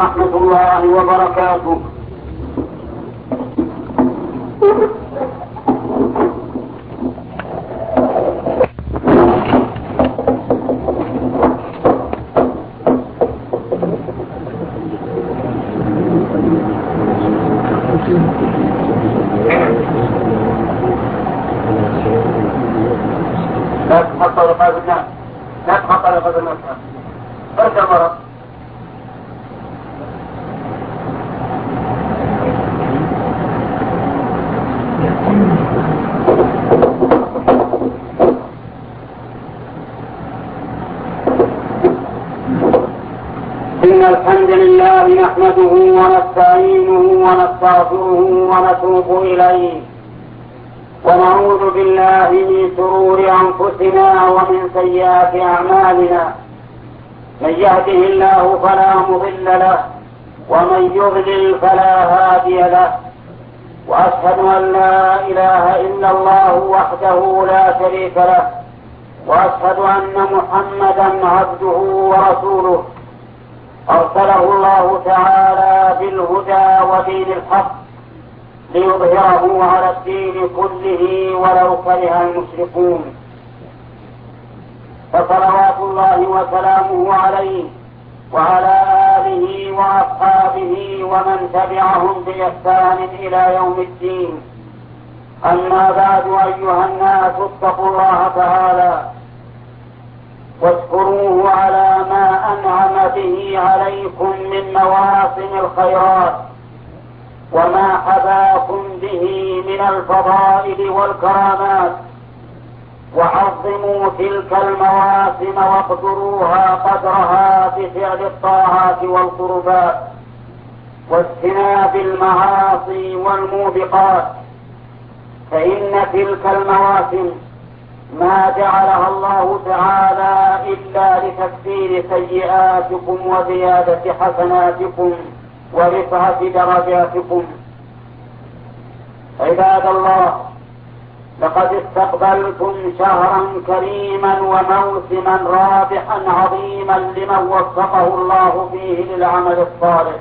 ورحمة الله وبركاته. لا تخطر لقاء الناس، لا تخطر لقاء الناس، ارجع مرة. إن الحمد لله نحمده ونستعينه ونستغفره ونتوب إليه، ونعوذ بالله من شرور أنفسنا ومن سيئات أعمالنا. من يهده الله فلا مضل له، ومن يضلل فلا هادي له، وأشهد أن لا إله إلا الله وحده لا شريك له، وأشهد أن محمدا عبده ورسوله أرسله الله تعالى بالهدى ودين الحق ليظهره على الدين كله ولو كره المشركون. فصلوات الله وسلامه عليه وعلى آله وأصحابه ومن تبعهم بإحسان إلى يوم الدين. أما بعد، أيها الناس اتقوا الله تعالى واشكروه على ما أنعم به عليكم من مواسم الخيرات وما حباكم به من الفضائل والكرامات، وعظموا تلك المواسم واقدروها قدرها بفعل الطاعات والقربات واجتناب المعاصي والموبقات، فإن تلك المواسم ما جعلها الله تعالى إلا لتكفير سيئاتكم وزيادة حسناتكم ورفعة درجاتكم. عباد الله، لقد استقبلتم شهرا كريما وموسما رابحا عظيما لمن وفقه الله فيه للعمل الصالح.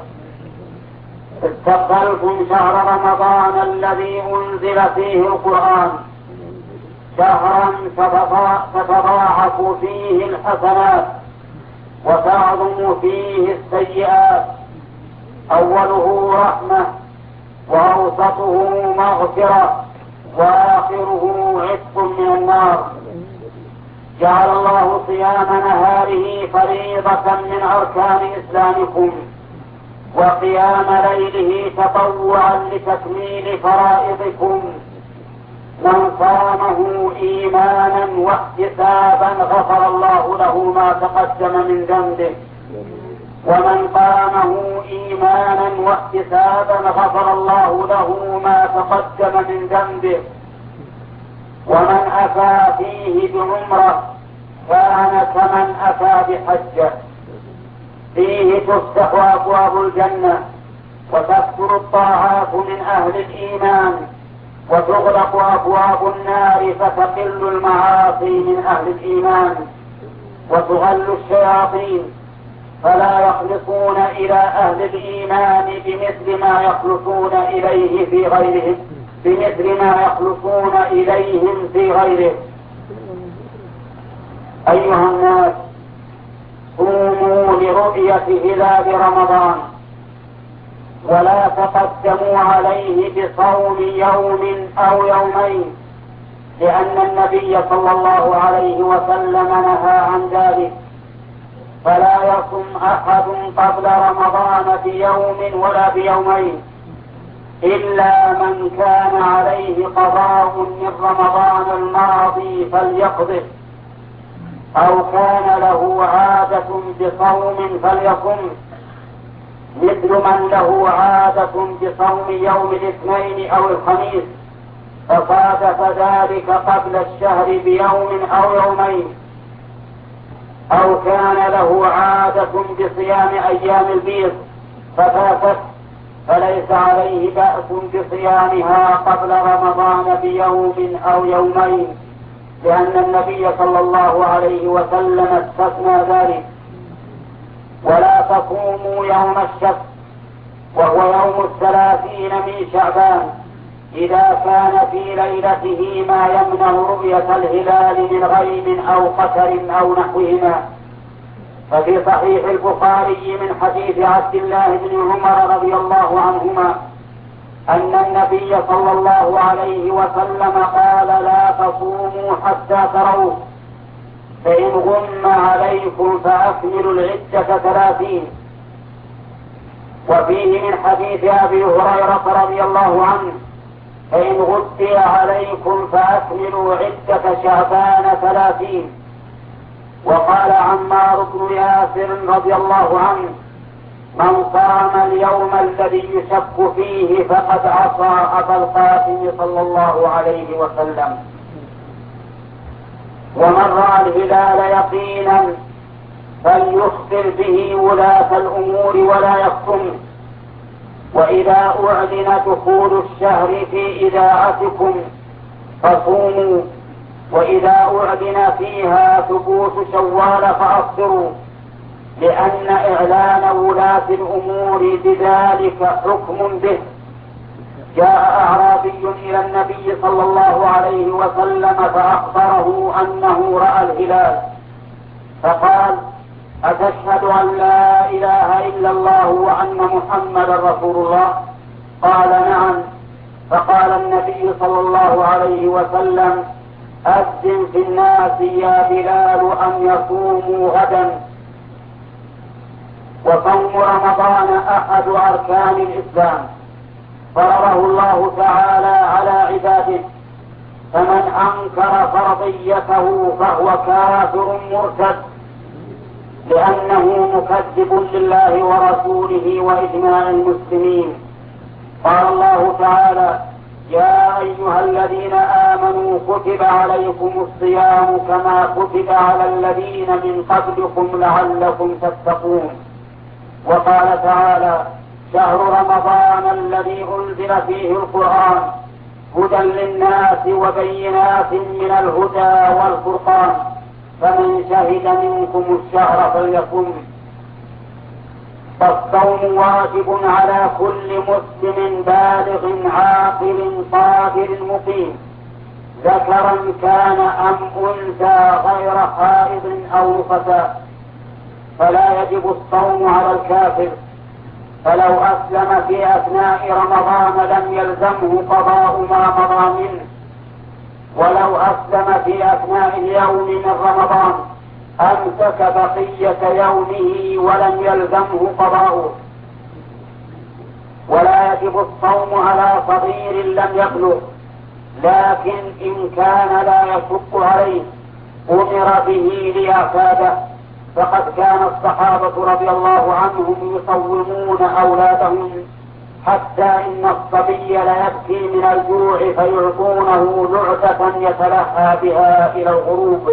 استقبلتم شهر رمضان الذي أنزل فيه القرآن، شهرا تتضاعف فيه الحسنات وتعظم فيه السيئات. أوله رحمة، وأوسطه مغفرة، وآخره عتق من النار. جعل الله صيام نهاره فريضة من أركان إسلامكم، وقيام ليله تطوعا لتكميل فرائضكم. من صامه إيمانا واحتسابا غفر الله له ما تقدم من ذنبه، ومن قامه إيمانا واحتسابا غفر الله له ما تقدم من ذنبه. ومن أتى فيه بعمرة كان كمن أتى بحجة. فيه تفتح أبواب الجنة وتكثر الطاعات من أهل الإيمان، وتغلق أبواب النار فتقل المعاصي من أهل الإيمان، وتغل الشياطين فلا يخلصون إلى أهل الإيمان بمثل ما يخلصون إليه في غيرهم، بمثل ما يخلصون إليهم في غيره. أيها الناس، صوموا لرؤية هلال رمضان، ولا تقدموا عليه بصوم يوم أو يومين، لأن النبي صلى الله عليه وسلم نهى عن ذلك. فلا يصم أحد قبل رمضان بيوم ولا بيومين، إلا من كان عليه قضاء من رمضان الماضي فليقضه، أو كان له عادة بصوم فليصم، مثل من له عادة بصوم يوم الاثنين أو الخميس فصادف ذلك قبل الشهر بيوم أو يومين، أو كان له عادة بصيام أيام البيض ففاتت، فليس عليه بأس بصيامها قبل رمضان بيوم أو يومين، لأن النبي صلى الله عليه وسلم استثنى ذلك. ولا تصوموا يوم الشك وهو يوم 30 من شعبان إذا كان في ليلته ما يمنع رؤية الهلال من غيم أو قتر أو نحوهما. ففي صحيح البخاري من حديث عبد الله بن عمر رضي الله عنهما أن النبي صلى الله عليه وسلم قال لا تصوموا حتى تروه، فإن غم عليكم فأكملوا العدة 30. وفيه من حديث أبي هريرة رضي الله عنه فإن غطي عليكم فأكملوا عدة شعبان 30. وقال عمار بن ياسر رضي الله عنه من صام اليوم الذي يشك فيه فقد عصى أبا القاسم صلى الله عليه وسلم. ومن رأى الهلال يقينا فليخبر به ولاة الأمور ولا يكتم. وإذا أعلن دخول الشهر في إذاعتكم فصوموا، وإذا أعلن فيها ثبوت شوال فأفطروا، لأن إعلان ولاة الأمور بذلك حكم به. جاء أعرابي إلى النبي صلى الله عليه وسلم فأخبره أنه رأى الهلال، فقال أتشهد أن لا إله إلا الله وأن محمدا رسول الله؟ قال نعم. فقال النبي صلى الله عليه وسلم أذن في الناس يا بلال أن يصوموا غدا. وصوم رمضان أحد أركان الإسلام فرضه الله تعالى على عباده، فمن أنكر فرضيته فهو كافر مرتد، لأنه مكذب لله ورسوله وإجماع المسلمين. قال الله تعالى يا أيها الذين آمنوا كتب عليكم الصيام كما كتب على الذين من قبلكم لعلكم تتقون. وقال تعالى شهر رمضان الذي أنزل فيه القرآن هدى للناس وبينات من الهدى والفرقان فمن شهد منكم الشهر فليصم. فالصوم واجب على كل مسلم بالغ عاقل قادر مقيم، ذكرا كان أم أنثى غير حائض أو نفساء. فلا يجب الصوم على الكافر، فلو أسلم في أثناء رمضان لم يلزمه قضاء ما مضى منه، ولو أسلم في أثناء اليوم من رمضان أمسك بقية يومه ولم يلزمه قضاؤه. ولا يجب الصوم على صغير لم يبلغ، لكن إن كان لا يشق عليه أمر به ليعتاده، فقد كان الصحابة رضي الله عنهم يصومون أولادهم حتى إن الصبي ليبكي من الجوع فيعطونه لعبة يتلهى بها إلى الغروب.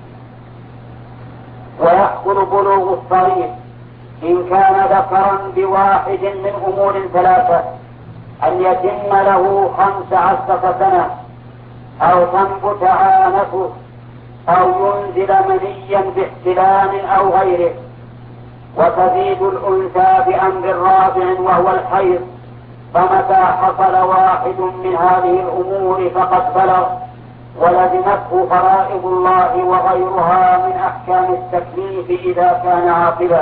ويحصل بلوغ الصغير إن كان ذكرا بواحد من أمور 3: أن يتم له 15 سنة، أو تنبت عانته، أو ينزل منيا باحتلام أو غيره. وتزيد الأنثى بأمر رابع وهو الحيض، فمتى حصل واحد من هذه الأمور فقد بلغ ولزمته فرائض الله وغيرها من أحكام التكليف إذا كان عاقلا.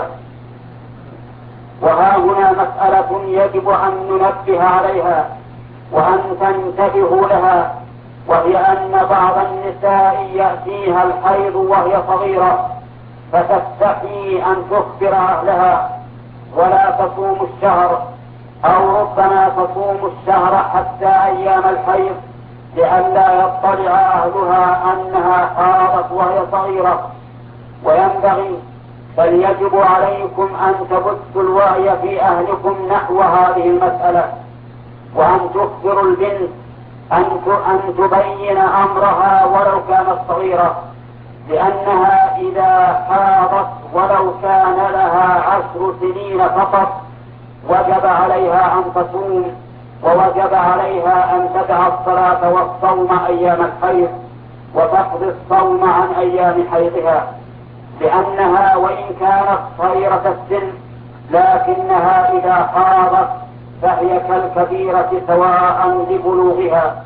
وها هنا مسألة يجب أن ننبه عليها وأن تنتبهوا لها، وهي أن بعض النساء يأتيها الحيض وهي صغيرة فتستحي أن تخبر أهلها ولا تصوم الشهر، أو ربما تصوم الشهر حتى أيام الحيض لئلا يطلع أهلها أنها حاضت وهي صغيرة. وينبغي بل يجب عليكم أن تبثوا الوعي في أهلكم نحو هذه المسألة، وأن تخبروا البنت أن تبين أمرها ولو كانت صغيرة، لأنها إذا حاضت ولو كان لها 10 سنين فقط وجب عليها أن تصوم، ووجب عليها أن تدع الصلاة والصوم أيام الحيض وتقضي الصوم عن أيام حيضها. لأنها وإن كانت صغيرة السن لكنها إذا حاضت فهي كالكبيرة سواء لبلوغها.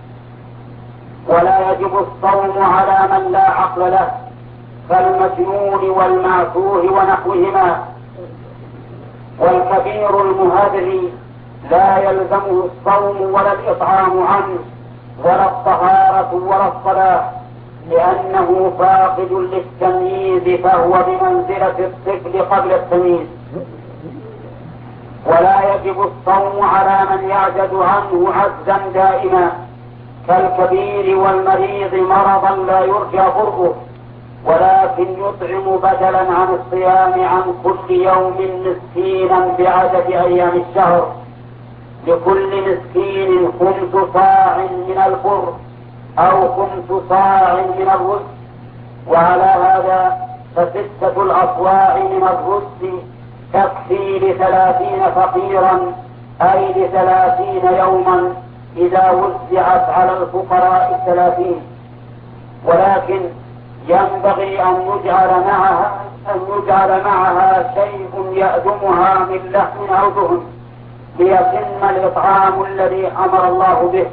ولا يجب الصوم على من لا عقل له كالمجنون والمعتوه ونحوهما. والكبير المهذري لا يلزمه الصوم ولا الإطعام عنه ولا الطهارة ولا الصلاة، لأنه فاقد للتمييز فهو بمنزلة الطفل قبل التمييز. ولا يجب الصوم على من يعجز عنه عجزا دائما كالكبير والمريض مرضا لا يرجى برؤه، ولكن يطعم بدلا عن الصيام عن كل يوم مسكينا بعدد أيام الشهر، لكل مسكين 5 صاع من البر أو 5 صاع من الرز. وعلى هذا ف6 الأصواع من الرز تكفي ل30 فقيرا، أي ل30 يوما إذا وزعت على الفقراء 30. ولكن ينبغي أن يجعل معها شيء يأدمها من لحم أو دهن ليتم الإطعام الذي أمر الله به.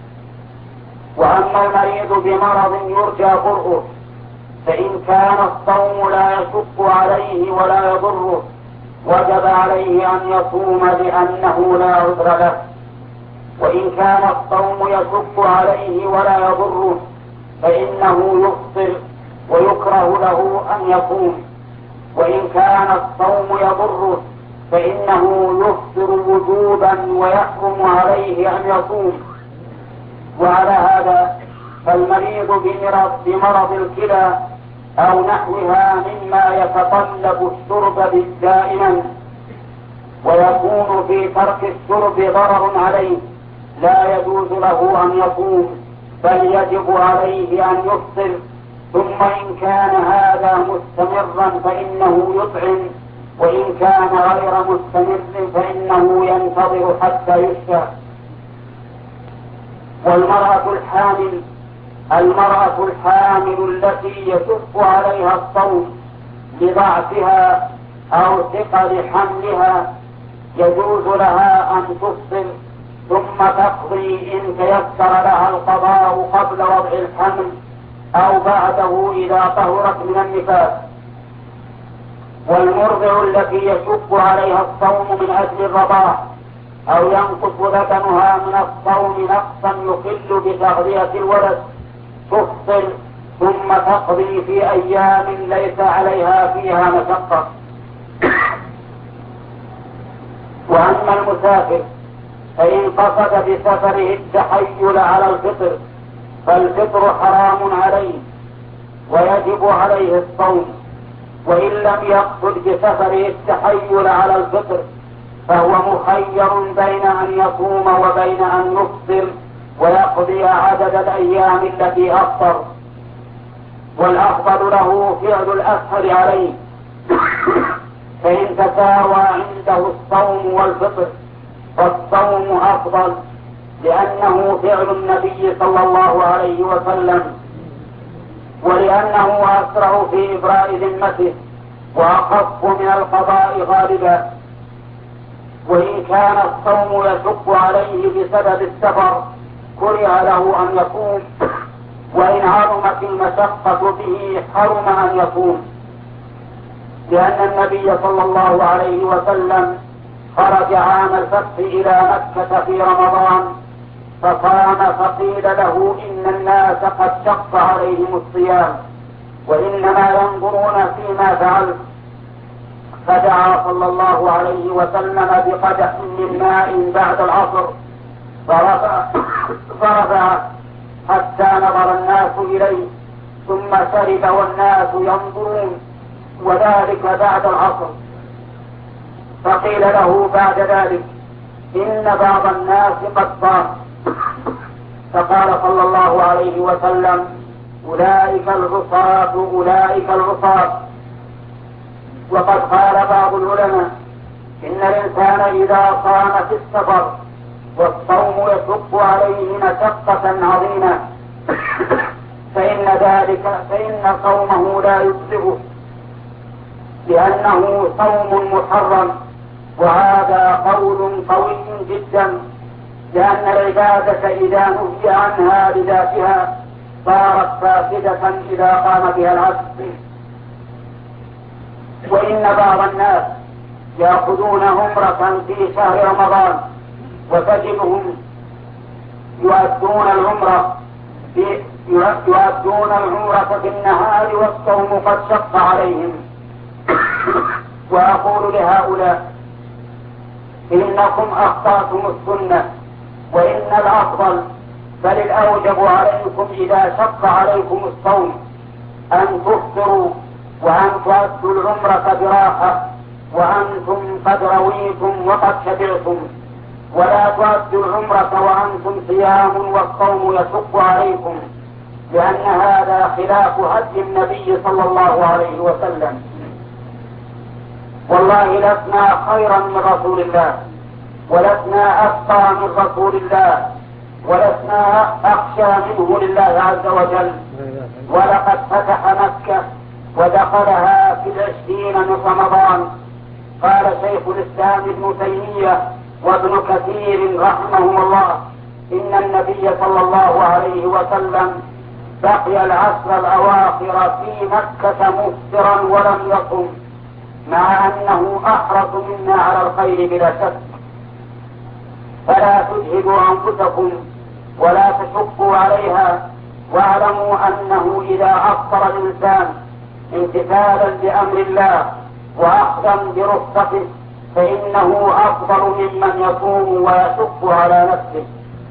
وأما المريض بمرض يرجى برؤه فإن كان الصوم لا يشق عليه ولا يضره وجب عليه أن يصوم لأنه لا عذر له. وإن كان الصوم يشق عليه ولا يضره فإنه يفطر ويكره له أن يصوم. وإن كان الصوم يضره فإنه يفطر وجوبا ويحرم عليه أن يصوم. وعلى هذا فالمريض بمرض الكلى أو نحوها مما يتطلب الشرب دائما ويكون في ترك الشرب ضرر عليه لا يجوز له أن يصوم، بل يجب عليه أن يفطر. ثم إن كان هذا مستمرا فإنه يطعم، وإن كان غير مستمر فإنه ينتظر حتى يشفى. المرأة الحامل التي يشق عليها الصوم لضعفها أو ثقل حملها يجوز لها أن تفطر ثم تقضي إن تيسر لها القضاء قبل وضع الحمل أو بعده إذا طهرت من النفاس. والمرضع التي يشق عليها الصوم من أجل الرضاع أو ينقص بدنها من الصوم نقصا يخل بتغذية الولد تفطر ثم تقضي في أيام ليس عليها فيها مشقة. وأما المسافر فإن قصد بسفره التحيل على الفطر فالفطر حرام عليه ويجب عليه الصوم. وإن لم يقصد بسفره التحيل على الفطر فهو مخير بين أن يصوم وبين أن يفطر ويقضي عدد الأيام التي أفطر، والأفضل له فعل الأسهل عليه فإن تساوى عنده الصوم والفطر فالصوم أفضل، لأنه فعل النبي صلى الله عليه وسلم، ولأنه أسرع في إبراء ذمته وأخف من القضاء غالبا. وإن كان الصوم يشق عليه بسبب السفر كره له أن يصوم، وإن عظمت المشقة به حرم أن يصوم، لأن النبي صلى الله عليه وسلم خرج عام الفتح إلى مكة في رمضان فصام فقيل له إن الناس قد شق عليهم الصيام وإنما ينظرون فيما فعلت، فدعا صلى الله عليه وسلم بقدح من ماء بعد العصر فرفع حتى نظر الناس إليه ثم شرب والناس ينظرون، وذلك بعد العصر. فقيل له بعد ذلك إن بعض الناس قد صام، فقال صلى الله عليه وسلم أولئك العصاة. وقد قال بعض العلماء إن الإنسان إذا صام في السفر والصوم يشق عليه مشقة عظيمة فإن صومه لا يجزئه لأنه صوم محرم، وهذا قول قوي جدا، لأن العبادة إذا نهي عنها بذاتها صارت فاسدة إذا قام بها العبد. وإن بعض الناس يأخذون عمرة في شهر رمضان وتجدهم يؤدون العمرة في النهار والصوم قد شق عليهم. وأقول لهؤلاء: إنكم أخطأتم السنة، وإن الأفضل بل الأوجب عليكم إذا شق عليكم الصوم أن تفطروا وأن تؤدوا العمرة براحة وأنتم قد رويتم وقد شبعتم، ولا تؤدوا العمرة وأنتم صيام والصوم يشق عليكم، لأن هذا خلاف هدي النبي صلى الله عليه وسلم. والله لسنا خيرا من رسول الله، ولسنا أتقى من رسول الله، ولسنا أخشى منه لله عز وجل. ولقد فتح مكة ودخلها في 20 من رمضان. قال شيخ الإسلام ابن تيمية وابن كثير رحمهم الله: إن النبي صلى الله عليه وسلم بقي العشر الأواخر في مكة مفطرا ولم يصم، مع أنه أحرص منا على الخير بلا شك. فلا تجهدوا أنفسكم ولا تشقوا عليها، واعلموا أنه إذا أفطر الإنسان امتثالا لأمر الله وأخذا برخصته فإنه أفضل ممن يصوم ويشق على نفسه.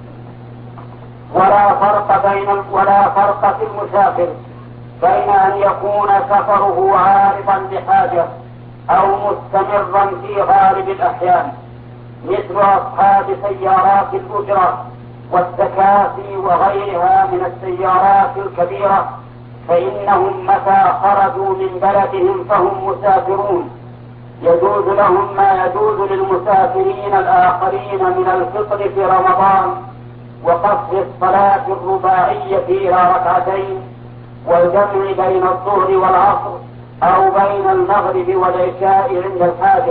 ولا فرق في المسافر بين أن يكون سفره عارضا لحاجة أو مستمرا في غالب الأحيان، مثل أصحاب سيارات الأجرة والتكاسي وغيرها من السيارات الكبيرة، فإنهم متى خرجوا من بلدهم فهم مسافرون، يجوز لهم ما يجوز للمسافرين الآخرين من الفطر في رمضان وقصر الصلاة الرباعية إلى ركعتين، والجمع بين الظهر والعصر أو بين المغرب والعشاء عند الحاجة.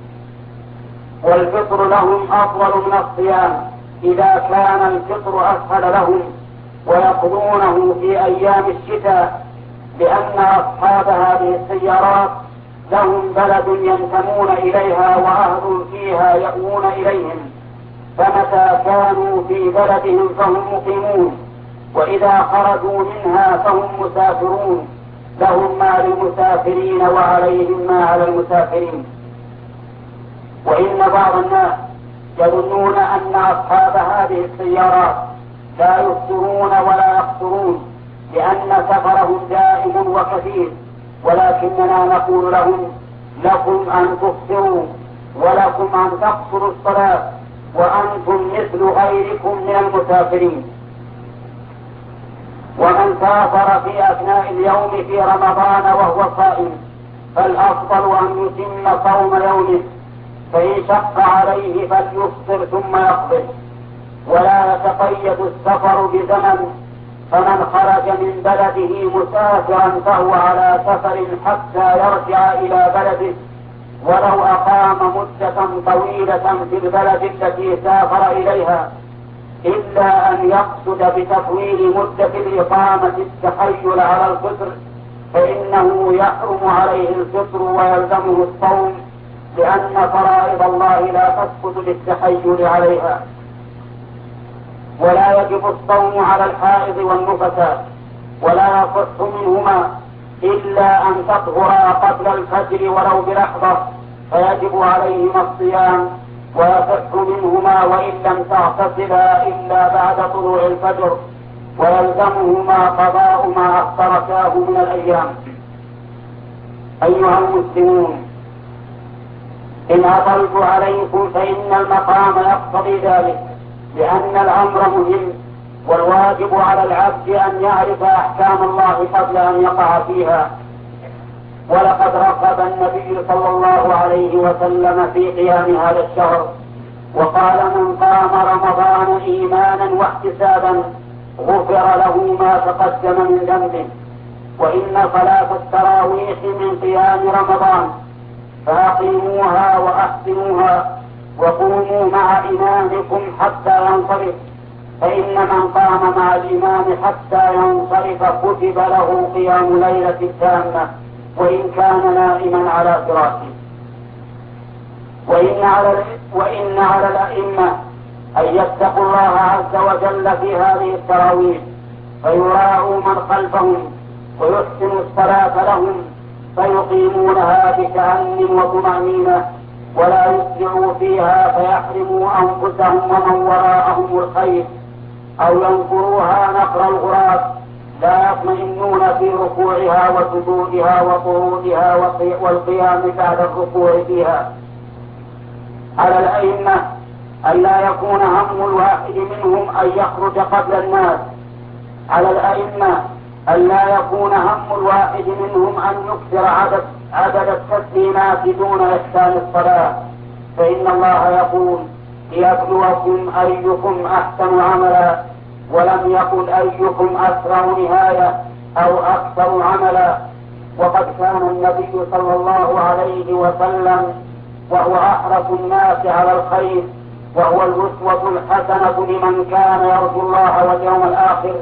والفطر لهم أفضل من الصيام إذا كان الفطر أسهل لهم، ويقضونه في أيام الشتاء، لأن أصحاب هذه السيارات لهم بلد ينتمون إليها وأهل فيها يأوون إليهم، فمتى كانوا في بلدهم فهم مقيمون، وإذا خرجوا منها فهم مسافرون، لهم ما للمسافرين وعليهم ما على المسافرين. وإن بعض الناس يظنون أن أصحاب هذه السيارات لا يفطرون ولا يقصرون لأن سفرهم دائم وكثير، ولكننا نقول لهم: لكم أن تفطروا ولكم أن تقصروا الصلاة وأنتم مثل غيركم من المسافرين. ومن سافر في أثناء اليوم في رمضان وهو صائم فالأفضل أن يتم صوم يومه، فإن شق عليه فليفطر ثم يقضي، ولا يتقيد السفر بزمن، فمن خرج من بلده مسافرا فهو على سفر حتى يرجع إلى بلده، ولو أقام مدة طويلة في البلد التي سافر إليها، إلا أن يقصد بتطويل مدة الإقامة التحيل على الفطر، فإنه يحرم عليه الفطر ويلزمه الصوم، لأن فرائض الله لا تسقط بالتحيل عليها. ولا يجب الصوم على الحائض والنفساء، ولا يصح منهما إلا أن تطهرا قبل الفجر ولو بلحظة، فيجب عليهما الصيام، ويصح منهما وإن لم تغتسلا إلا بعد طلوع الفجر، ويلزمهما قضاء ما أخطرتاه من الأيام. أيها المسلمون، إن أطلت عليكم فإن المقام يقتضي ذلك، لأن الأمر مهم، والواجب على العبد أن يعرف أحكام الله قبل أن يقع فيها. ولقد رغب النبي صلى الله عليه وسلم في قيام هذا الشهر، وقال: من قام رمضان إيمانا واحتسابا غفر له ما تقدم من ذنبه. وإن صلاة التراويح من من قيام رمضان، فأقيموها وأحسنوها وقوموا مع إمامكم حتى ينصرف، فإن من قام مع الإمام حتى ينصرف كتب له قيام ليلة تامة وإن كان نائما على فراشه. وإن على الأئمة أن يتقوا الله عز وجل في هذه التراويح، فيراعوا من خلفهم ويحسنوا الصلاة لهم، فيقيمونها بتأن وطمأنينة، ولا يسرعوا فيها فيحرموا أنفسهم ومن وراءهم الخير، أو ينقروها نقر الغراب، لا يطمئنون في ركوعها وسجودها وقعودها والقيام بعد الركوع فيها. على الأئمة أن لا يكون هم الواحد منهم أن يخرج قبل الناس. على الأئمة أن لا يكون هم الواحد منهم أن يكثر عدد التسليمات دون إحسان الصلاة، فإن الله يقول ليبلوكم أيكم أحسن عملا، ولم يقل أيكم أسرع نهاية أو أكثر عملا. وقد كان النبي صلى الله عليه وسلم وهو أحرص الناس على الخير، وهو الأسوة الحسنة لمن كان يرجو الله واليوم الآخر،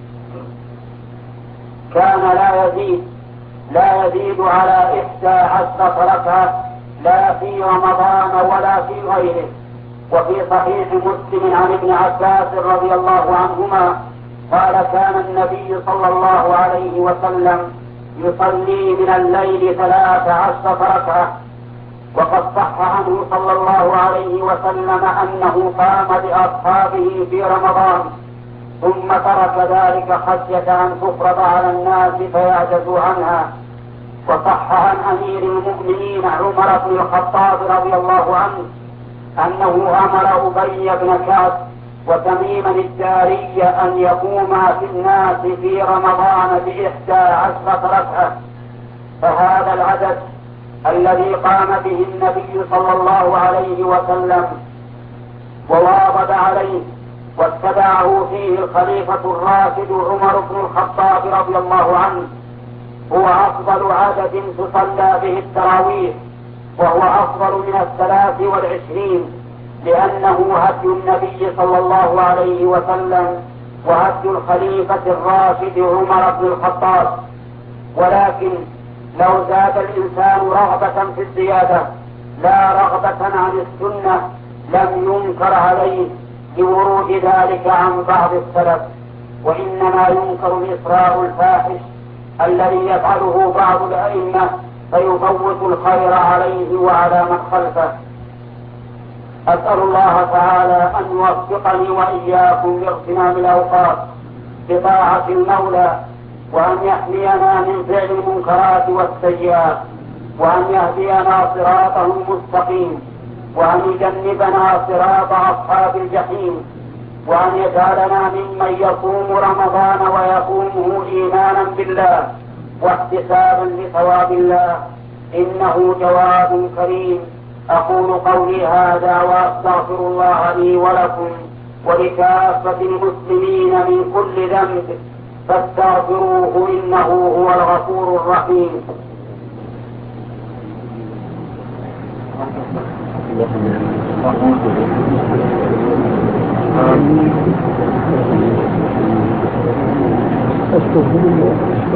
كان لا يزيد على 11 ركعة، لا في رمضان ولا في غيره. وفي صحيح مسلم عن ابن عباس رضي الله عنهما قال كان النبي صلى الله عليه وسلم يصلي من الليل 13 ركعة. وقد صح عنه صلى الله عليه وسلم أنه قام بأصحابه في رمضان ثم ترك ذلك خشية أن تفرض على الناس فيعجزوا عنها. وصح عن أمير المؤمنين عمر بن الخطاب رضي الله عنه أنه أمر أبي بن كعب وتميما الداري أن يقوما في الناس في رمضان ب11 ركعة. فهذا العدد الذي قام به النبي صلى الله عليه وسلم وواظب عليه واتبعه فيه الخليفة الراشد عمر بن الخطاب رضي الله عنه هو أفضل عدد تصلى به التراويح، وهو أفضل من 23، لأنه هدي النبي صلى الله عليه وسلم وهدي الخليفة الراشد عمر بن الخطاب. ولكن لو زاد الإنسان رغبة في الزيادة لا رغبة عن السنة لم ينكر عليه لورود ذلك عن بعض السلف، وإنما ينكر الإسراء الفاحش الذي يفعله بعض الأئمة فيفوت الخير عليه وعلى من خلفه. أسأل الله تعالى أن يوفقني وإياكم لاغتنام الأوقات بطاعة المولى، وأن يحمينا من فعل المنكرات والسيئات، وأن يهدينا صراطه المستقيم، وأن يجنبنا صراط أصحاب الجحيم، وأن يجعلنا ممن يصوم رمضان ويقومه إيمانا بالله واحتسابا لثواب الله، إنه جواد كريم. أقول قولي هذا وأستغفر الله لي ولكم ولكافة المسلمين من كل ذنب فاستغفروه إنه هو الغفور الرحيم. أستغفر الله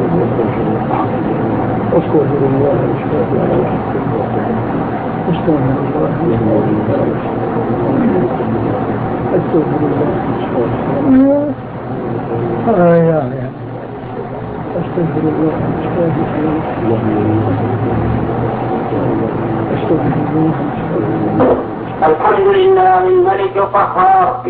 أستغفر الله الحمد لله الملك القهار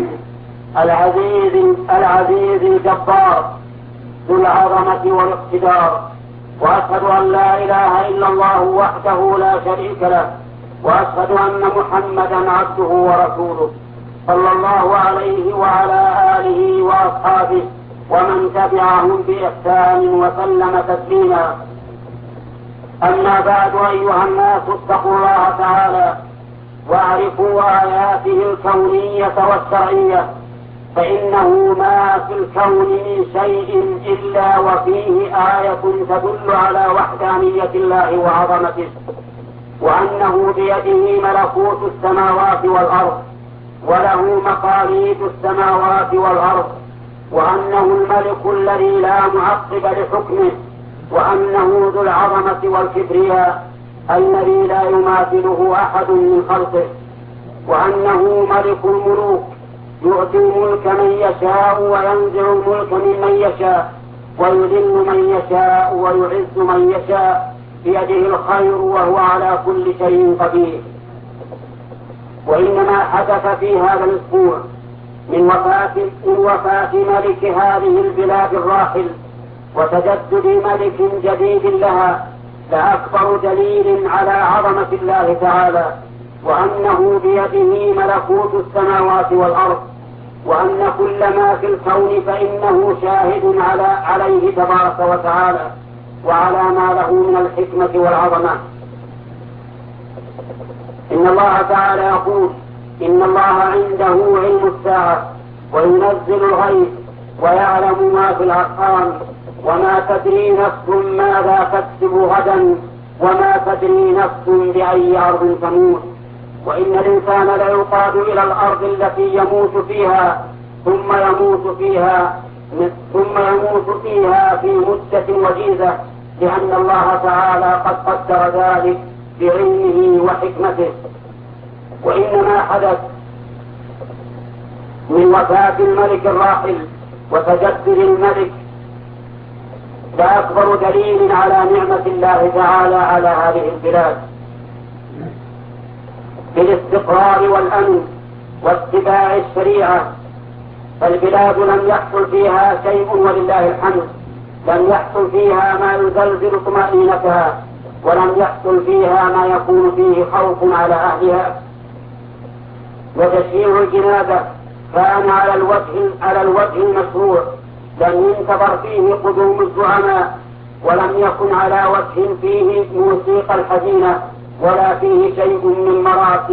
العزيز الجبار ذو العظمة والاقتدار، وأشهد أن لا إله إلا الله وحده لا شريك له، وأشهد أن محمدا عبده ورسوله صلى الله عليه وعلى آله وأصحابه ومن تبعهم بإحسان وسلم تسليما. أما بعد أيها الناس اتقوا الله تعالى واعرفوا آياته الكونية والشرعية، فإنه ما في الكون من شيء إلا وفيه آية تدل على وحدانية الله وعظمته، وأنه بيده ملكوت السماوات والأرض، وله مقاليد السماوات والأرض، وأنه الملك الذي لا معقب لحكمه، وأنه ذو العظمة والكبرياء الذي لا يماثله أحد من خلقه، وأنه ملك الملوك يؤتي الملك من يشاء وينزع الملك ممن يشاء ويذل من يشاء ويعز من يشاء، بيده الخير وهو على كل شيء قدير. وإنما حدث في هذا الأسبوع من وفاة ملك هذه البلاد الراحل وتجدد ملك جديد لها لأكبر دليل على عظمة الله تعالى، وأنه بيده ملكوت السماوات والأرض، وأن كل ما في الكون فإنه شاهد عليه تبارك وتعالى وعلى ما له من الحكمة والعظمة. إن الله تعالى يقول: إن الله عنده علم الساعة وينزل الغيث ويعلم ما في الأرحام وما تدري نفس ماذا تكسب غدا وما تدري نفس بأي أرض تموت، وإن الإنسان ليقاد إلى الأرض التي يموت فيها ثم يموت فيها في مدة وجيزة، لأن الله تعالى قد قدر ذلك بعلمه وحكمته. وإنما حدث من وفاة الملك الراحل وتجدد الملك فأكبر دليل على نعمة الله تعالى على هذه البلاد بالاستقرار والأمن واتباع الشريعة. فالبلاد لم يحصل فيها شيء ولله الحمد، لم يحصل فيها ما يزلزل طمأنينتها، ولم يحصل فيها ما يكون فيه خوف على أهلها. وتشييع الجنازة كان على الوجه المشروع، لم ينتظر فيه قدوم الزعماء، ولم يكن على وجه فيه موسيقى الحزينة، ولا فيه شيء من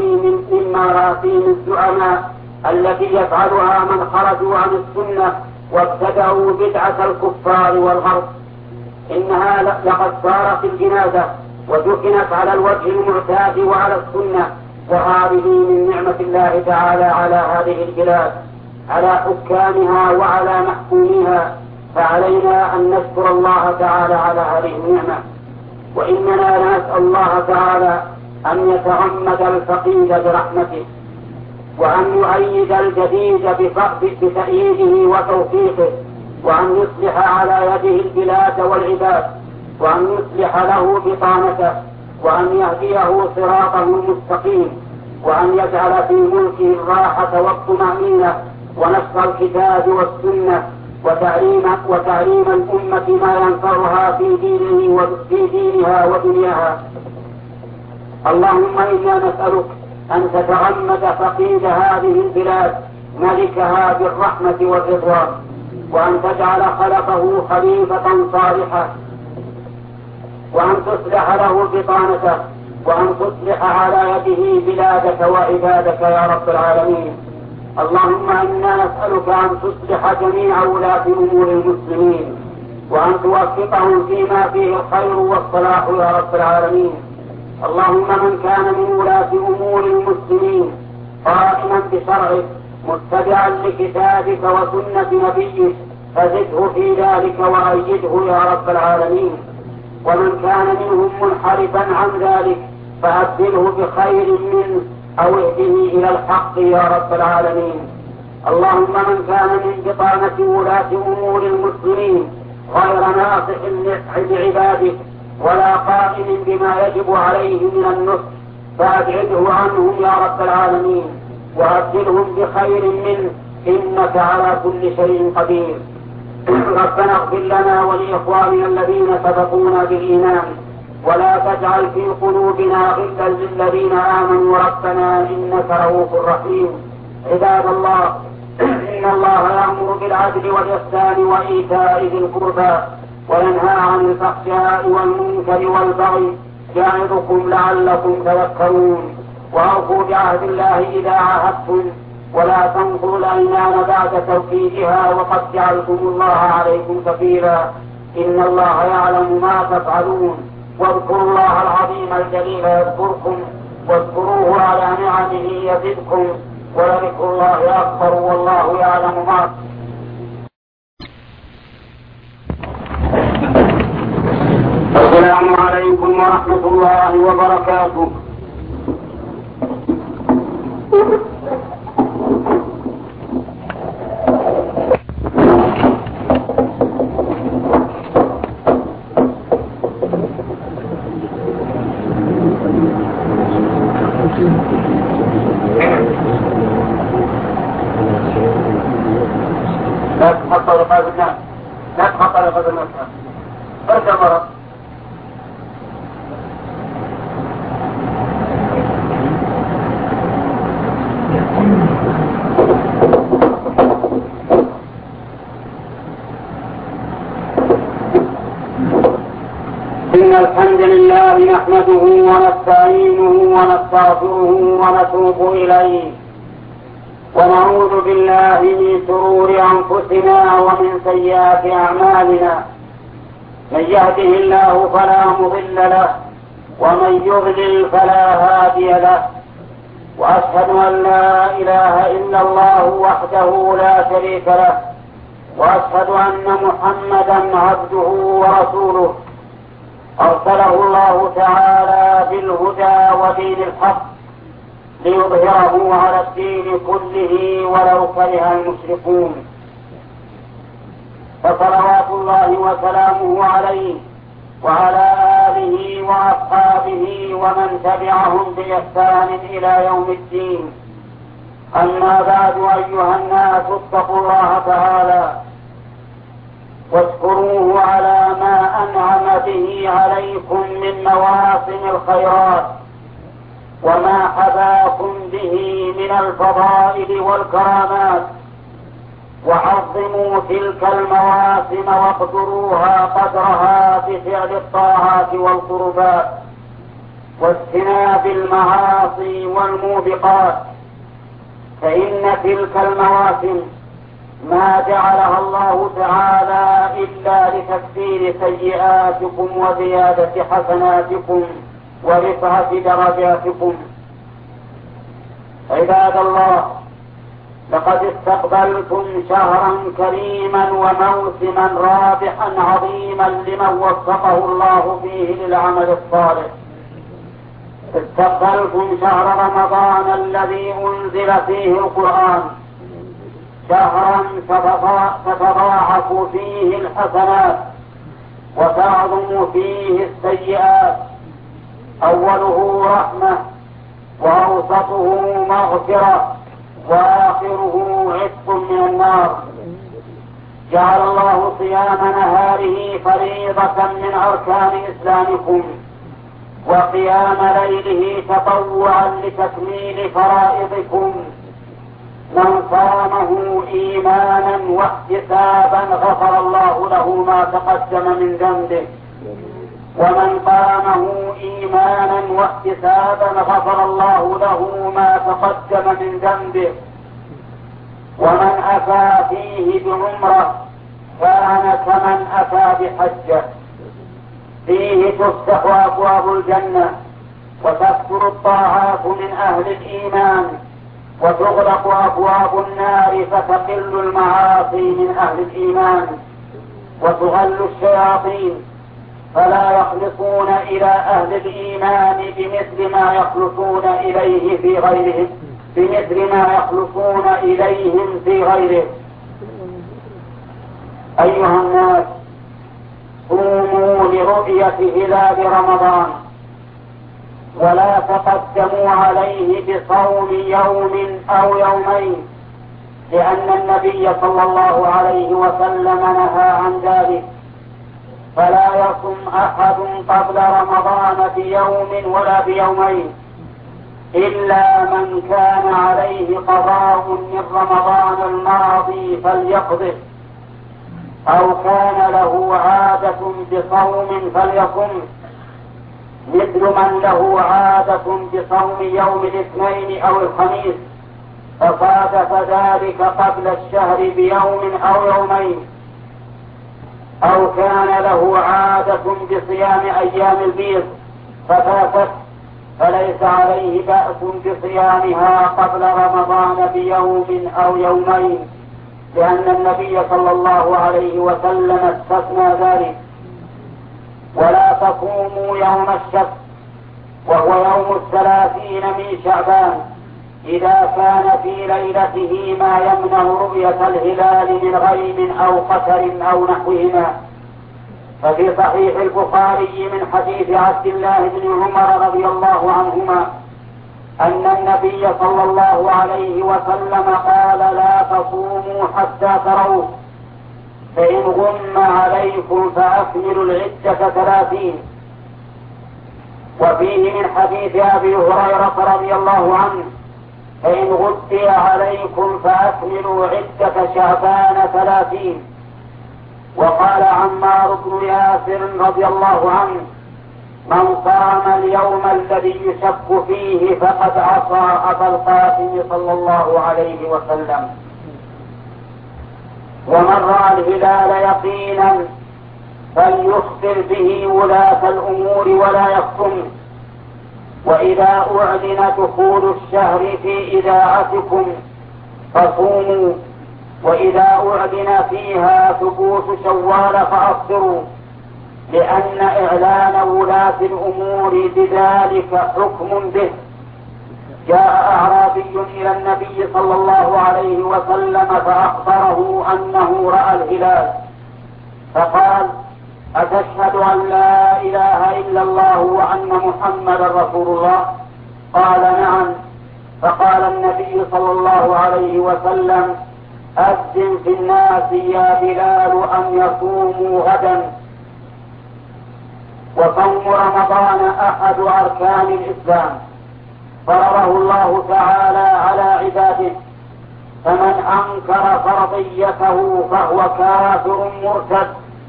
مراسيم الزعماء التي يفعلها من خرجوا عن السنة وابتدعوا بدعة الكفار والغرب. إنها لقد صارت الجنازة ودفنت على الوجه المعتاد وعلى السنة، وهذه من نعمة الله تعالى على هذه البلاد، على حكامها وعلى محكوميها، فعلينا أن نشكر الله تعالى على هذه النعمة. وإننا نسأل الله تعالى أن يتغمد الفقيد برحمته، وأن يؤيد الجديد بتأييده وتوفيقه، وأن يصلح على يده البلاد والعباد، وأن يصلح له بطانته، وأن يهديه صراطه المستقيم، وأن يجعل في ملكه الراحة والطمأنينة ونشر الكتاب والسنة وتعليم الأمة ما ينفعها في دينها ودنياها. اللهم إنا نسألك أن تتغمد فقيد هذه البلاد ملكها بالرحمة والرضوان، وأن تجعل خلفه خليفة صالحة، وأن تصلح له بطانته، وأن تصلح على يده بلادك وعبادك يا رب العالمين. اللهم إنا نسألك أن تصلح جميع ولاة أمور المسلمين، وأن توفقهم فيما فيه الخير والصلاح يا رب العالمين. اللهم من كان من ولاة أمور المسلمين قائما بشرعك متبعا لكتابك وسنة نبيك فزده في ذلك وأيده يا رب العالمين. ومن كان منهم منحرفا عن ذلك فأبدله بخير منه أو اهده إلى الحق يا رب العالمين. اللهم من كان من بطانة ولاة أمور المسلمين غير ناصح لعبادك ولا قائم بما يجب عليه من النصح فأبعده عنهم يا رب العالمين، وأبدلهم بخير منه إنك على كل شيء قدير. ربنا اغفر لنا ولإخواننا الذين سبقونا بالإيمان، ولا تجعل في قلوبنا غلا للذين آمنوا ربنا إنك رؤوف رحيم. عباد الله، إن الله يأمر بالعدل والإحسان وإيتاء ذي القربى وينهى عن الفحشاء والمنكر والبغي يعظكم لعلكم تذكرون. وأوفوا بعهد الله إذا عاهدتم، ولا تنقضوا الأيمان بعد توكيدها وقد جعلتم الله عليكم كفيلا إن الله يعلم ما تفعلون واذكروا الله العظيم الجليل يذكركم واذكروه على نعمه يزدكم ولذكر الله أكبر والله يعلم ما. السلام عليكم ورحمة الله وبركاته. لا تخطى لقاء الناس، لا تخطى لقاء الناس، ارجع مرة. إن الحمد لله نحمده ونستعينه ونستغفره ونتوب إليه ونعوذ بالله من شرور أنفسنا ومن سيئات أعمالنا من يهده الله فلا مضل له ومن يضلل فلا هادي له وأشهد أن لا إله إلا الله وحده لا شريك له وأشهد أن محمدا عبده ورسوله أرسله الله تعالى بالهدى ودين الحق ليظهره على الدين كله ولو كره المشركون فصلوات الله وسلامه عليه وعلى آله وأصحابه ومن تبعهم بإحسان إلى يوم الدين. أما بعد أيها الناس اتقوا الله تعالى واشكروه على ما أنعم به عليكم من مواسم الخيرات وما حباكم به من الفضائل والكرامات وعظموا تلك المواسم واقدروها قدرها بفعل الطاعات والقربات واجتناب المعاصي والموبقات فإن تلك المواسم ما جعلها الله تعالى إلا لتكفير سيئاتكم وزيادة حسناتكم ورفعة درجاتكم. عباد الله، لقد استقبلتم شهرا كريما وموسما رابحا عظيما لمن وفقه الله فيه للعمل الصالح. استقبلتم شهر رمضان الذي أنزل فيه القرآن، شهرا تتضاعف فيه الحسنات وتعظم فيه السيئات، أوله رحمة وأوسطه مغفرة وآخره عتق من النار. جعل الله صيام نهاره فريضة من أركان إسلامكم وقيام ليله تطوعا لتكميل فرائضكم. من صامه إيمانا واحتسابا غفر الله له ما تقدم من ذنبه ومن قامه إيمانا واحتسابا غفر الله له ما تقدم من ذنبه ومن أتى فيه بعمرة كان كمن أتى بحجة. فيه تفتح أبواب الجنة وتكثر الطاعات من أهل الإيمان وتغلق أبواب النار فتقل المعاصي من أهل الإيمان وتغل الشياطين فلا يخلصون إلى أهل الإيمان بمثل ما يخلصون إليه في غيرهم في غيره. أيها الناس، صوموا لرؤية هلال رمضان ولا تقدموا عليه بصوم يوم أو يومين، لأن النبي صلى الله عليه وسلم نهى عن ذلك. فلا يصم أحد قبل رمضان بيوم ولا بيومين إلا من كان عليه قضاء من رمضان الماضي فليقضه، أو كان له عادة بصوم فليصم، مثل من له عادة بصوم يوم الاثنين أو الخميس فصادف ذلك قبل الشهر بيوم أو يومين، أو كان له عادة بصيام أيام البيض ففاتت، فليس عليه بأس بصيامها قبل رمضان بيوم أو يومين، لأن النبي صلى الله عليه وسلم استثنى ذلك. ولا تصوموا يوم الشك، وهو يوم 30 من شعبان، إذا كان في ليلته ما يمنع رؤية الهلال من غيم أو قتر أو نحوهما. ففي صحيح البخاري من حديث عبد الله بن عمر رضي الله عنهما أن النبي صلى الله عليه وسلم قال: لا تصوموا حتى تروا، فإن غم عليكم فأكملوا العدة 30. وفيه من حديث أبي هريرة رضي الله عنه: فإن غطي عليكم فأكملوا عدة شعبان 30. وقال عمار بن ياسر رضي الله عنه: من صام اليوم الذي يشك فيه فقد عصى أبا القاسم صلى الله عليه وسلم. ومن رأى الهلال يقينا فليخبر به ولاة الأمور ولا يكتم. وإذا أعلن دخول الشهر في إذاعتكم فصوموا، وإذا أعلن فيها ثبوت شوال فأفطروا، لأن إعلان ولاة الأمور بذلك حكم به. جاء أعرابي إلى النبي صلى الله عليه وسلم فأخبره أنه رأى الهلال، فقال: أتشهد أن لا إله إلا الله وأن محمدا رسول الله؟ قال: نعم. فقال النبي صلى الله عليه وسلم: أذن في الناس يا بلال أن يصوموا غدا. وصوم رمضان أحد أركان الإسلام، فرضه الله تعالى على عباده، فمن أنكر فرضيته فهو كافر مرتد،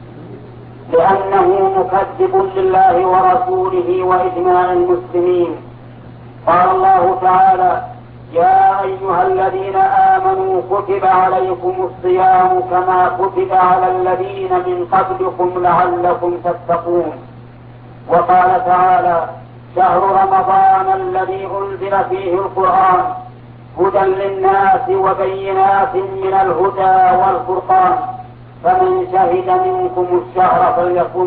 لأنه مكذب لله ورسوله وإجماع المسلمين. قال الله تعالى: يا أيها الذين آمنوا كتب عليكم الصيام كما كتب على الذين من قبلكم لعلكم تتقون. وقال تعالى: شهر رمضان الذي أنزل فيه القرآن هدى للناس وبينات من الهدى والفرقان، فمن شهد منكم الشهر فليصم.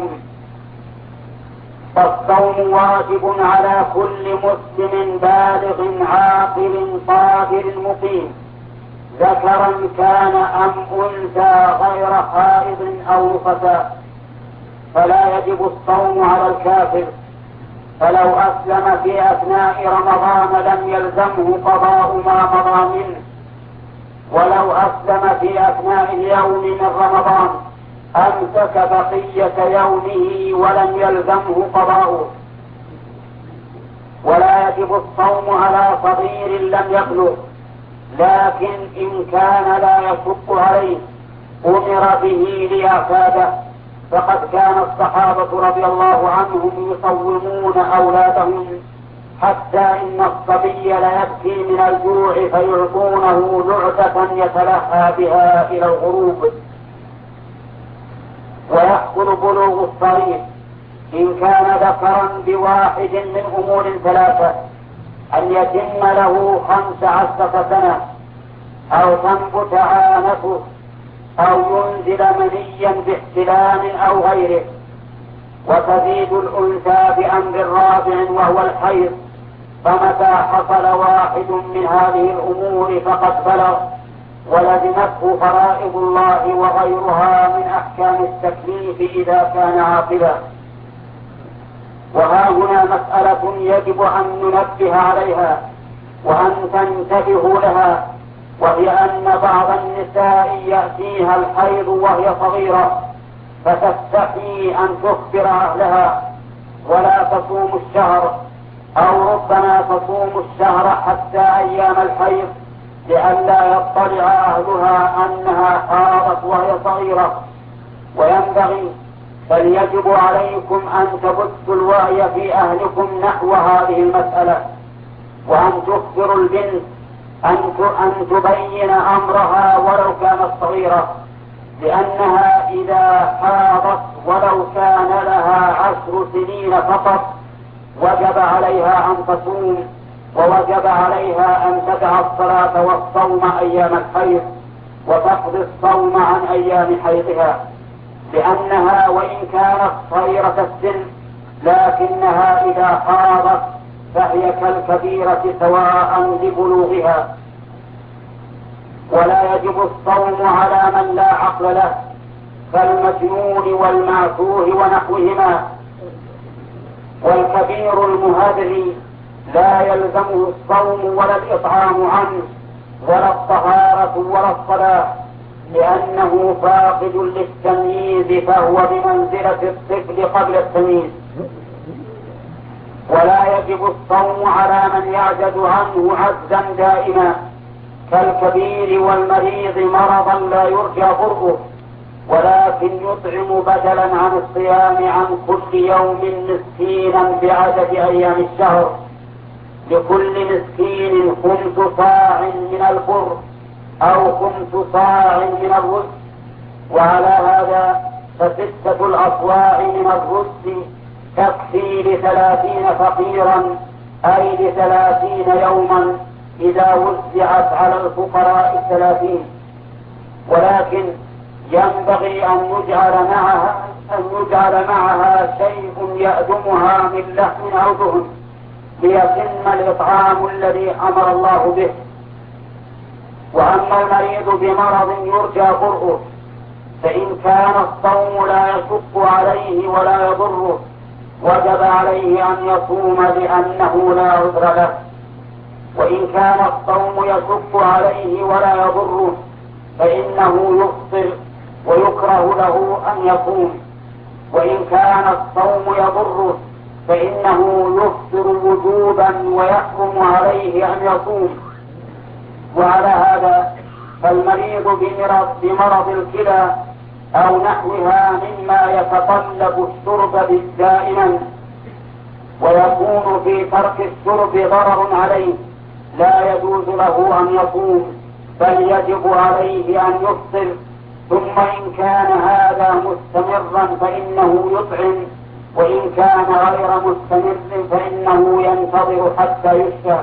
فالصوم واجب على كل مسلم بالغ عاقل قادر مقيم، ذكرا كان أم أنثى غير حائض أو نفساء. فلا يجب الصوم على الكافر، فلو أسلم في أثناء رمضان لم يلزمه قضاء ما مضى منه، ولو أسلم في أثناء اليوم من رمضان أمسك بقية يومه ولم يلزمه قضاؤه. ولا يجب الصوم على صغير لم يبلغ، لكن إن كان لا يشق عليه أمر به ليعتاده، فقد كان الصحابة رضي الله عنهم يصومون أولادهم حتى إن الصبي ليبكي من الجوع فيعطونه لعبة يتلهى بها إلى الغروب. ويحصل بلوغ الصغير إن كان ذكرا بواحد من أمور ثلاثة: أن يتم له 15 سنة، أو تنبت عانته، أو ينزل منيا باحتلام أو غيره. وتزيد الأنثى بأمر رابع وهو الحيض، فمتى حصل واحد من هذه الأمور فقد بلغ ولزمته فرائض الله وغيرها من أحكام التكليف إذا كان عاقلا. وها هنا مسألة يجب أن ننبه عليها وأن تنتبهوا لها، وهي أن بعض النساء يأتيها الحيض وهي صغيرة فتستحي أن تخبر أهلها ولا تصوم الشهر، أو ربما تصوم الشهر حتى أيام الحيض لئلا يطلع أهلها أنها حاضت وهي صغيرة. وينبغي بل يجب عليكم أن تبثوا الوعي في أهلكم نحو هذه المسألة، وأن تخبروا البنت أن تبين أمرها ولو كانت صغيرة، لأنها إذا حاضت ولو كان لها 10 سنين فقط وجب عليها أن تصوم، ووجب عليها أن تدع الصلاة والصوم أيام الحيض، وتقضي الصوم عن أيام حيضها، لأنها وإن كانت صغيرة السن لكنها إذا حاضت فهي كالكبيرة سواء لبلوغها. ولا يجب الصوم على من لا عقل له كالمجنون والمعتوه ونحوهما. والكبير المهدر لا يلزمه الصوم ولا الإطعام عنه ولا الطهارة ولا الصلاة، لأنه فاقد للتمييز فهو بمنزلة الطفل قبل التمييز. ولا يجب الصوم على من يعجز عنه عجزا دائما كالكبير والمريض مرضا لا يرجى برؤه، ولكن يطعم بدلا عن الصيام عن كل يوم مسكينا بعدد أيام الشهر، لكل مسكين 5 صاع من البر أو 5 صاع من الرز. وعلى هذا ف6 الأصواع من الرز تكفي ل30 فقيرا، أي ل30 يوما إذا وزعت على الفقراء 30. ولكن ينبغي أن يجعل معها شيء يأدمها من لحم أو دهن ليتم الإطعام الذي أمر الله به. وأما المريض بمرض يرجى برؤه فإن كان الصوم لا يشق عليه ولا يضره وجب عليه أن يصوم لأنه لا عذر له، وإن كان الصوم يشق عليه ولا يضره فإنه يفطر ويكره له أن يصوم، وإن كان الصوم يضره فإنه يفطر وجوبا ويحرم عليه أن يصوم. وعلى هذا فالمريض بمرض الكلى أو نحوها مما يتطلب الشرب دائما ويكون في ترك الشرب ضرر عليه لا يجوز له أن يصوم، بل يجب عليه أن يفطر، ثم إن كان هذا مستمرا فإنه يطعم، وإن كان غير مستمر فإنه ينتظر حتى يشفى.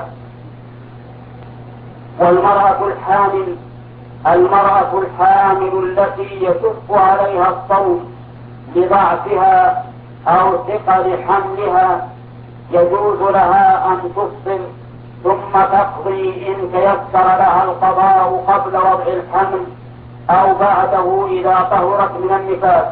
المرأة الحامل التي يشق عليها الصوم لضعفها أو ثقل حملها يجوز لها أن تفطر ثم تقضي إن تيسر لها القضاء قبل وضع الحمل أو بعده إذا طهرت من النفاس.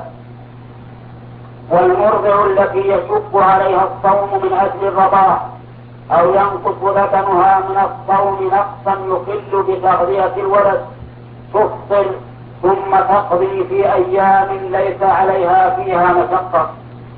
والمرضع التي يشق عليها الصوم من أجل الرضاع أو ينقص لبنها من الصوم نقصا يخل بتغذية الولد تفطر ثم تقضي في أيام ليس عليها فيها مشقة.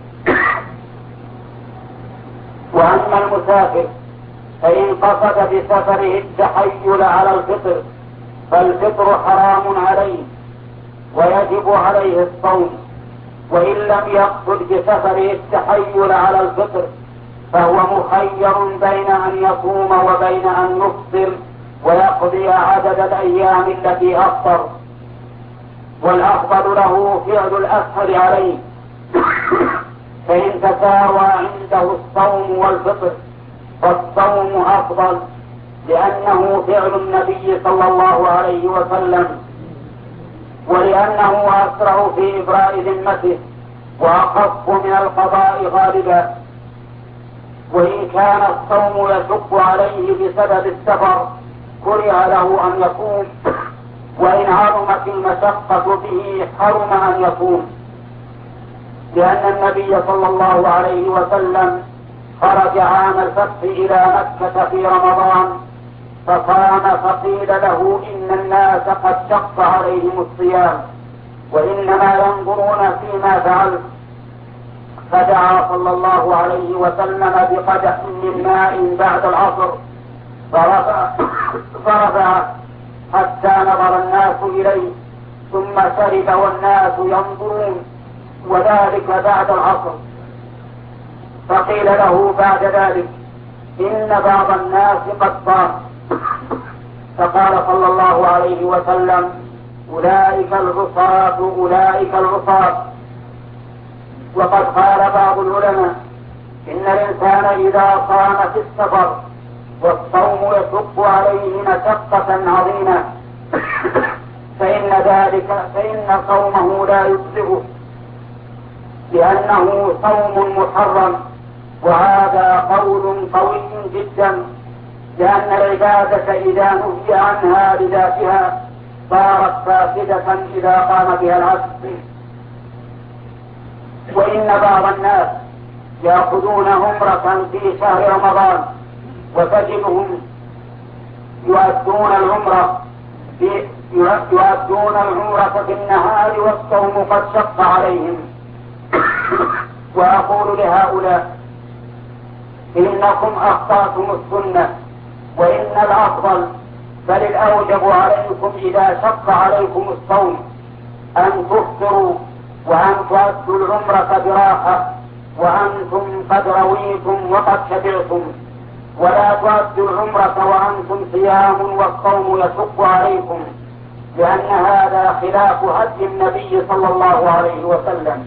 وأما المسافر فإن قصد بسفره التحيل على الفطر فالفطر حرام عليه ويجب عليه الصوم، وإن لم يقصد بسفره التحيل على الفطر فهو مخير بين أن يصوم وبين أن يفطر ويقضي عدد الأيام التي أفطر، والأفضل له فعل الأسهل عليه فإن تساوى عنده الصوم والفطر فالصوم أفضل، لأنه فعل النبي صلى الله عليه وسلم، ولأنه أسرع في إبراء ذمته وأخف من القضاء غالبا. وإن كان الصوم يشق عليه بسبب السفر كره له أن يصوم، وإن عظمت المشقة به حرم أن يصوم، لأن النبي صلى الله عليه وسلم خرج عام الفتح إلى مكة في رمضان فصام فقيل له إن الناس قد شق عليهم الصيام وإنما ينظرون فيما فعلت، فدعا صلى الله عليه وسلم بقدح من ماء بعد العصر فرفع حتى نظر الناس إليه ثم شرب والناس ينظرون، وذلك بعد العصر. فقيل له بعد ذلك إن بعض الناس قد صام، فقال صلى الله عليه وسلم: أولئك العصاة أولئك العصاة. وقد قال بعض العلماء: إن الإنسان إذا صام في السفر والصوم يشق عليه مشقة عظيمة فإن صومه لا يجزئه، لأنه صوم محرم. وهذا قول قوي جدا، لأن العبادة إذا نهي عنها لذاتها صارت فاسدة إذا قام بها العبد. وإن بعض الناس يأخذون عمرة في شهر رمضان وتجدهم يؤدون العمرة في النهار والصوم قد شق عليهم. وأقول لهؤلاء: إنكم أخطأتم السنة، وإن الأفضل بل الأوجب عليكم إذا شق عليكم الصوم أن تفطروا وأن تؤدوا العمرة براحة وأنتم قد رويتم وقد شبعتم، ولا تؤدوا العمرة وأنتم صيام والصوم يشق عليكم، لأن هذا خلاف هدي النبي صلى الله عليه وسلم.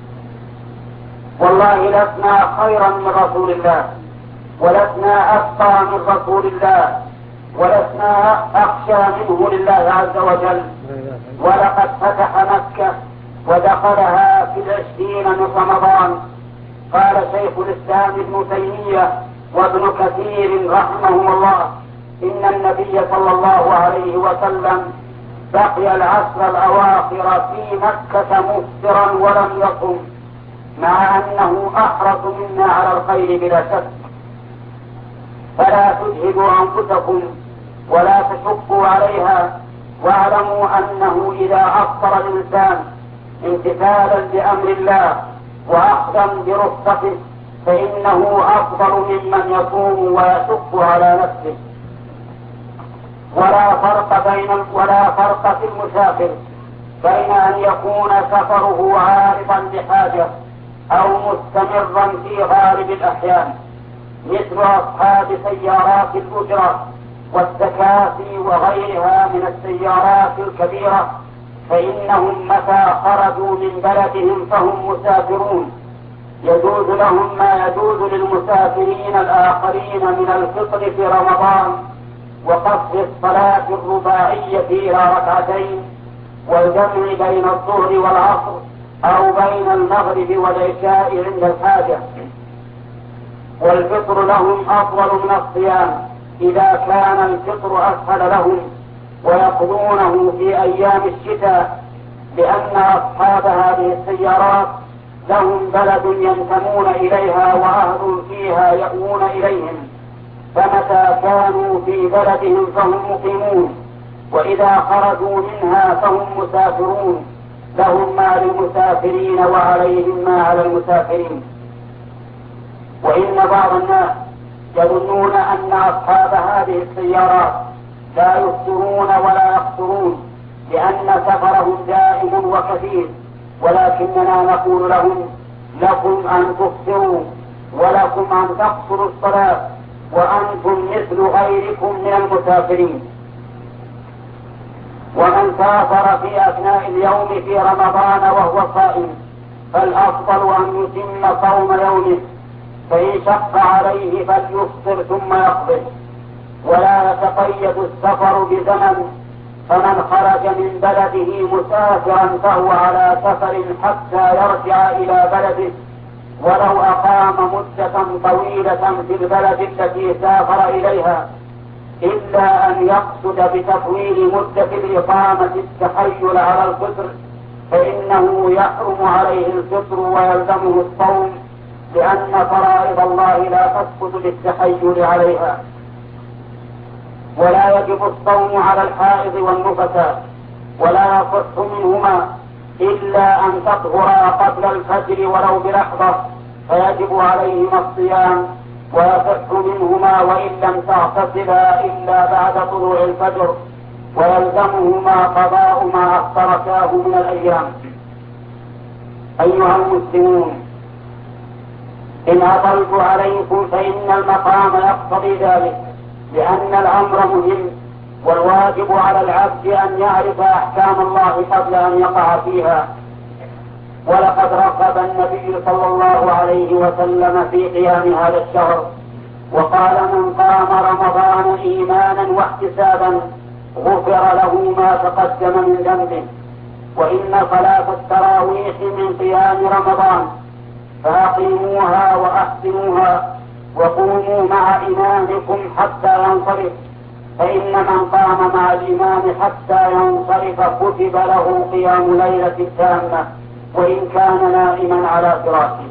والله لسنا خيرا من رسول الله، ولسنا أتقى من رسول الله، ولسنا أخشى منه لله عز وجل. ولقد فتح مكة ودخلها في 20 من رمضان. قال شيخ الإسلام ابن تيمية وابن كثير رحمهم الله: إن النبي صلى الله عليه وسلم بقي العشر الأواخر في مكة مفطرا ولم يصم، مع أنه أحرص منا على الخير بلا شك. فلا تجهدوا أنفسكم ولا تشقوا عليها، واعلموا أنه إذا أفطر الإنسان امتثالا لأمر الله وأخذا برخصته فإنه أفضل ممن يصوم ويشق على نفسه. ولا فرق في المسافر بين أن يكون سفره عارضا لحاجة أو مستمرا في غالب الأحيان، مثل أصحاب سيارات الأجرة والتكاسي وغيرها من السيارات الكبيرة، فإنهم متى خرجوا من بلدهم فهم مسافرون، يجوز لهم ما يجوز للمسافرين الآخرين من الفطر في رمضان وقصر الصلاة الرباعية إلى ركعتين، والجمع بين الظهر والعصر أو بين المغرب والعشاء عند الحاجة. والفطر لهم أفضل من الصيام إذا كان الفطر أسهل لهم، ويقضونه في أيام الشتاء، لأن أصحاب هذه السيارات لهم بلد ينتمون إليها وأهل فيها يأوون إليهم، فمتى كانوا في بلدهم فهم مقيمون، وإذا خرجوا منها فهم مسافرون، لهم ما للمسافرين وعليهم ما على المسافرين. وإن بعض الناس يظنون أن أصحاب هذه السيارات لا يفطرون ولا يقصرون لأن سفرهم دائم وكثير، ولكننا نقول لهم: لكم أن تفطروا ولكم أن تقصروا الصلاة، وأنتم مثل غيركم من المسافرين. ومن سافر في أثناء اليوم في رمضان وهو صائم فالأفضل أن يتم صوم يومه، فإن شق عليه فليفطر ثم يقضي، ولا يتقيد السفر بزمن، فمن خرج من بلده مسافرا فهو على سفر حتى يرجع إلى بلده، ولو أقام مدة طويلة في البلد التي سافر إليها، إلا أن يقصد بتطويل مدة الإقامة التحيل على الفطر، فإنه يحرم عليه الفطر ويلزمه الصوم، لأن فرائض الله لا تسقط بالتحيل عليها. ولا يجب الصوم على الحائض والنفساء، ولا يصح منهما إلا أن تطهرا قبل الفجر ولو بلحظة، فيجب عليهما الصيام، ويصح منهما وإن لم تغتسلا إلا بعد طلوع الفجر، ويلزمهما قضاء ما أفطرتاه من الأيام. أيها المسلمون، إن أطلت عليكم فإن المقام يقتضي ذلك، لأن الأمر مهم، والواجب على العبد أن يعرف أحكام الله قبل أن يقع فيها. ولقد رغب النبي صلى الله عليه وسلم في قيام هذا الشهر، وقال: من قام رمضان إيمانا واحتسابا غفر له ما تقدم من ذنبه. وإن صلاة التراويح من قيام رمضان، فأقيموها وأحسنوها وقوموا مع إمامكم حتى ينصرف، فإن من قام مع الإمام حتى ينصرف كتب له قيام ليلة تامة وإن كان نائما على فراشه.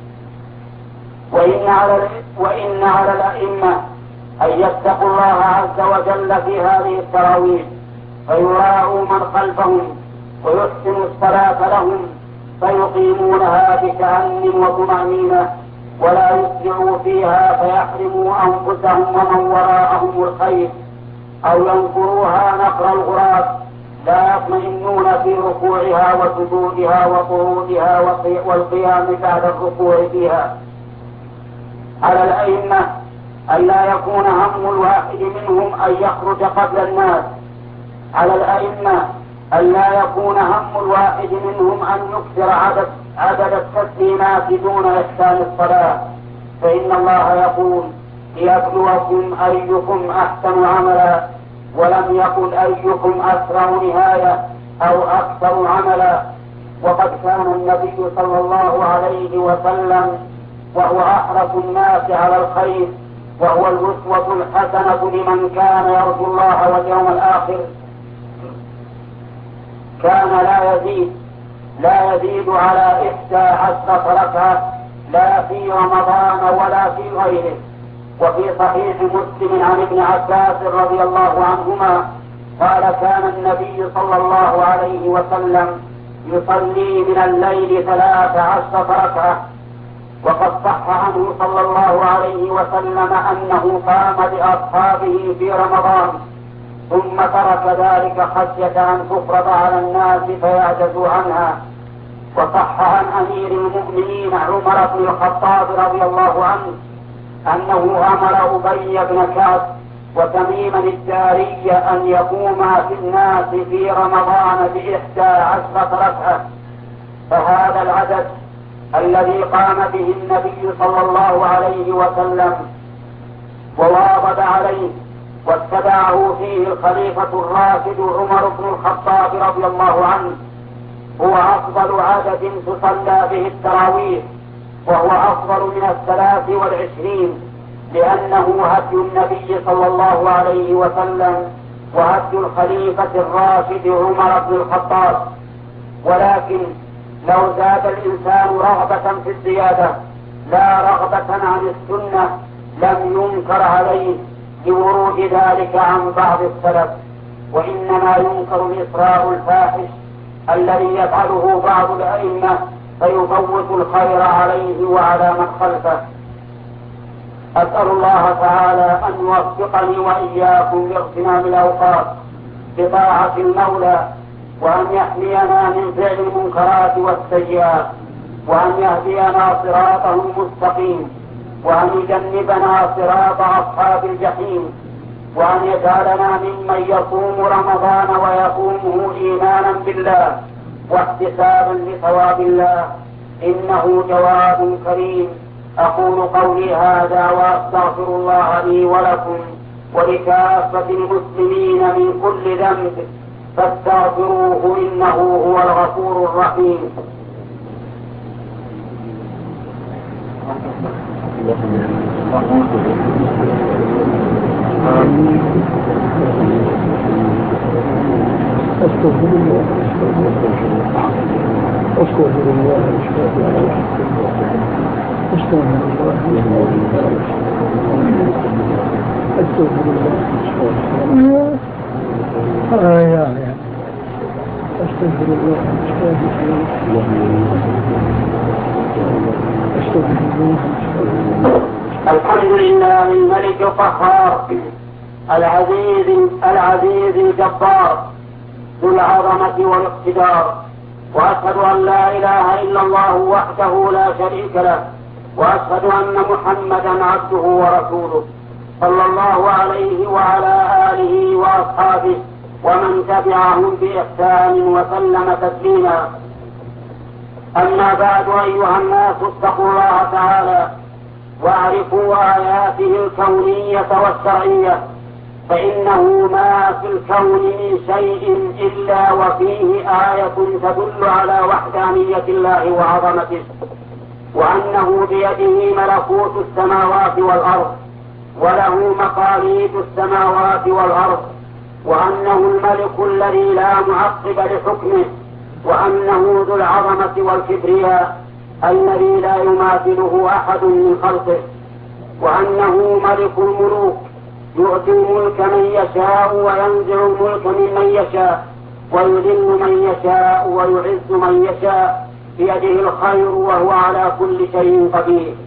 وإن على الأئمة أن يتقوا الله عز وجل في هذه التراويح، فيراعوا من خلفهم ويحسنوا الصلاة لهم، فيقيمونها بتأن وطمأنينة، ولا يسرعوا فيها فيحرموا أنفسهم ومن وراءهم الخير، أو ينكروها نقر الغراب، لا يطمئنون في ركوعها وسجودها وقعودها والقيام بعد الركوع فيها. على الأئمة أن لا يكون هم الواحد منهم أن يخرج قبل الناس. على الأئمة أن لا يكون هم الواحد منهم أن يكثر عدد التسليمات دون إحسان الصلاة، فإن الله يقول: ليبلوكم أيكم أحسن عملا، ولم يقل أيكم أسرع نهاية أو أكثر عملا. وقد كان النبي صلى الله عليه وسلم وهو أحرص الناس على الخير، وهو الأسوة الحسنة لمن كان يرجو الله واليوم الآخر، كان لا يزيد على 11 ركعة، لا في رمضان ولا في غيره. وفي صحيح مسلم عن ابن عباس رضي الله عنهما قال: كان النبي صلى الله عليه وسلم يصلي من الليل 13 ركعة. وقد صح عنه صلى الله عليه وسلم أنه قام بأصحابه في رمضان ثم ترك ذلك خشية أن تفرض على الناس فيعجزوا عنها. وصح عن أمير المؤمنين عمر بن الخطاب رضي الله عنه أنه أمر أبي بن كعب وتميما الداري أن يقوما في الناس في رمضان ب11 ركعة. فهذا العدد الذي قام به النبي صلى الله عليه وسلم وواظب عليه واتبعه فيه الخليفة الراشد عمر بن الخطاب رضي الله عنه هو أفضل عدد تصلى به التراويح، وهو أفضل من 23، لأنه هدي النبي صلى الله عليه وسلم وهدي الخليفة الراشد عمر بن الخطاب. ولكن لو زاد الإنسان رغبة في الزيادة لا رغبة عن السنة لم ينكر عليه لورود ذلك عن بعض السلف، وإنما ينكر الإسراء الفاحش الذي يفعله بعض الأئمة فيفوت الخير عليه وعلى من خلفه. أسأل الله تعالى أن يوفقني وإياكم لاغتنام الأوقات بطاعة المولى، وأن يحمينا من فعل المنكرات والسيئات، وأن يهدينا صراطه المستقيم، وأن يجنبنا صراط أصحاب الجحيم، وأن يجعلنا ممن يصوم رمضان ويقومه إيمانا بالله واحتسابا لثواب الله، إنه جواد كريم. أقول قولي هذا وأستغفر الله لي ولكم ولكافة المسلمين من كل ذنب فاستغفروه إنه هو الغفور الرحيم. أستغفر الله أستغفر الله أستغفر الحمد لله الملك القهار العزيز الجبار ذو العظمة والاقتدار، وأشهد أن لا إله إلا الله وحده لا شريك له، وأشهد أن محمدا عبده ورسوله. صلى الله عليه وعلى آله وأصحابه ومن تبعهم بإحسان وسلم تسليما. أما بعد، أيها الناس، اتقوا الله تعالى واعرفوا آياته الكونية والشرعية، فإنه ما في الكون من شيء إلا وفيه آية تدل على وحدانية الله وعظمته، وأنه بيده ملكوت السماوات والأرض وله مقاليد السماوات والأرض، وأنه الملك الذي لا معقب لحكمه، وأنه ذو العظمة والكبرياء الذي لا يماثله أحد من خلقه، وأنه ملك الملوك يؤتي الملك من يشاء وينزع الملك ممن يشاء ويذل من يشاء ويعز من يشاء، بيده الخير وهو على كل شيء قدير.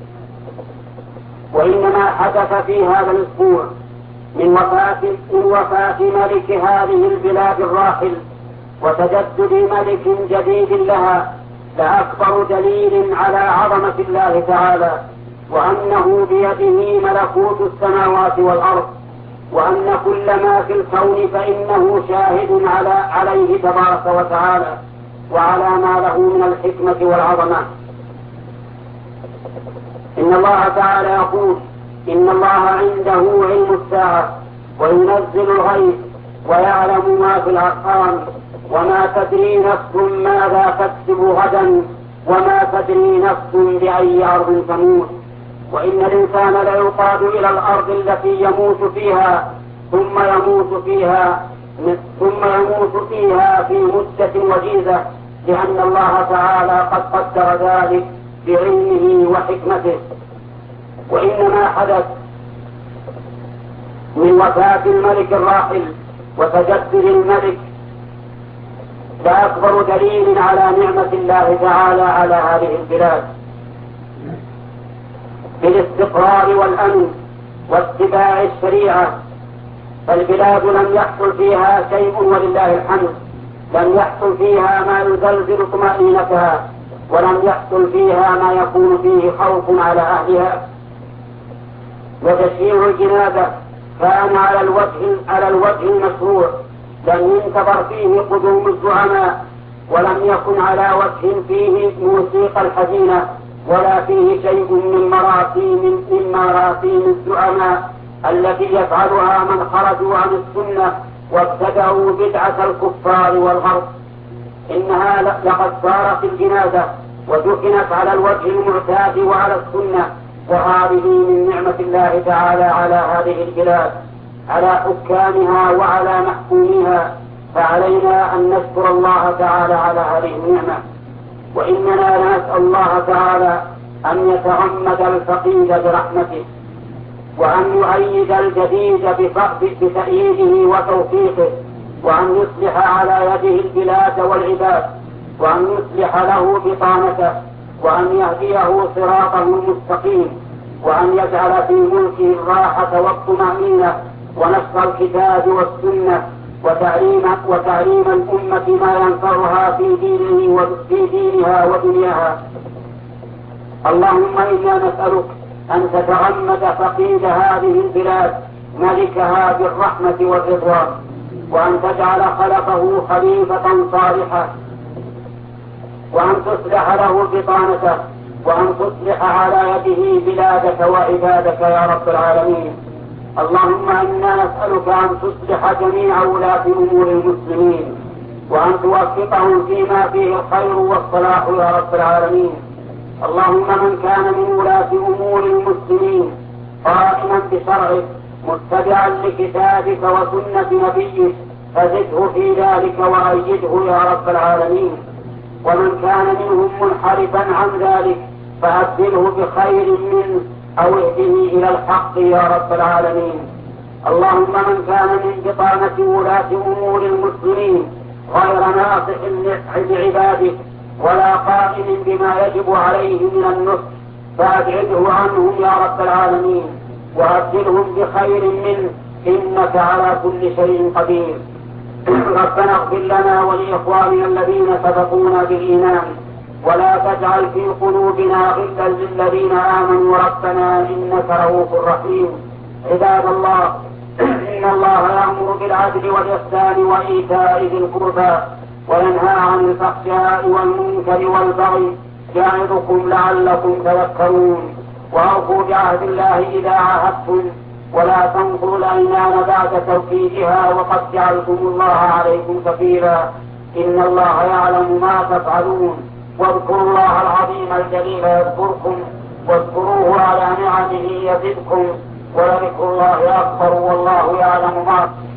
وإنما حدث في هذا الأسبوع من وفاة ملك هذه البلاد الراحل وتجدد ملك جديد لها لأكبر دليل على عظمة الله تعالى، وأنه بيده ملكوت السماوات والأرض، وأن كل ما في الكون فإنه شاهد عليه تبارك وتعالى وعلى ما له من الحكمة والعظمة. إن الله تعالى يقول: إن الله عنده علم الساعة وينزل الغيث ويعلم ما في الأرحام وما تدري نفس ماذا تكسب غدا وما تدري نفس بأي أرض تموت، وإن الإنسان ليقاد إلى الأرض التي يموت فيها ثم يموت فيها في مدة وجيزة، لأن الله تعالى قد قدر ذلك بعلمه وحكمته. وإنما حدث من وفاة الملك الراحل وتجدد الملك لأكبر دليل على نعمة الله تعالى على هذه البلاد بالاستقرار والأمن واتباع الشريعة. فالبلاد لم يحصل فيها شيء ولله الحمد، لم يحصل فيها ما يزلزل طمأنينتها، ولم يحصل فيها ما يكون فيه خوف على أهلها. وتشييع الجنازة كان على الوجه المشروع، لم ينتظر فيه قدوم الزعماء، ولم يكن على وجه فيه موسيقى الحزينة، ولا فيه شيء من مراسيم الزعماء التي يفعلها من خرجوا عن السنة وابتدعوا بدعة الكفار والغرب. إنها لقد صارت الجنازة ودفنت على الوجه المعتاد وعلى السنة، وهذه من نعمة الله تعالى على هذه البلاد، على حكامها وعلى محكوميها، فعلينا أن نشكر الله تعالى على هذه النعمة. وإننا نسأل الله تعالى أن يتغمد الفقيد برحمته، وأن يؤيد الجديد بتأييده وتوفيقه، وأن يصلح على يده البلاد والعباد، وأن يصلح له بطانته، وأن يهديه صراطه المستقيم، وأن يجعل في ملكه الراحة والطمأنينة ونشر الكتاب والسنة وتعليم الأمة ما ينفعها في دينها ودنياها. اللهم إنا نسألك أن تتغمد فقيد هذه البلاد ملكها بالرحمة والرضوان، وأن تجعل خلفه خليفة صالحة، وأن تصلح له بطانته، وأن تصلح على يده بلادك وعبادك يا رب العالمين. اللهم إنا نسألك أن تصلح جميع ولاة أمور المسلمين، وأن توفقهم فيما فيه الخير والصلاح يا رب العالمين. اللهم من كان من ولاة أمور المسلمين قائما بشرعك متبعا لكتابك وسنة نبيك فزده في ذلك وأيده يا رب العالمين. ومن كان منهم منحرفا عن ذلك فأبدله بخير منه أو اهده إلى الحق يا رب العالمين. اللهم من كان من بطانة ولاة أمور المسلمين غير ناصح لعبادك ولا قائم بما يجب عليه من النصح فأبعده عنهم يا رب العالمين، وأبدلهم بخير منه إنك على كل شيء قدير. ربنا اغفر لنا ولإخواننا الذين سبقونا بالإيمان، ولا تجعل في قلوبنا غلا للذين آمنوا ربنا إنك رؤوف رحيم. عباد الله، إن الله يأمر بالعدل والإحسان وإيتاء ذي القربى وينهى عن الفحشاء والمنكر والبغي يعظكم لعلكم تذكرون. وأوفوا بعهد الله إذا عاهدتم ولا تنقضوا الأيمان بعد توكيدها وقد جعلتم الله عليكم كفيلا. إن الله يعلم ما تفعلون. واذكروا الله العظيم الجليل يذكركم واذكروه على نعمه يزدكم ولذكر الله أكبر والله يعلم ما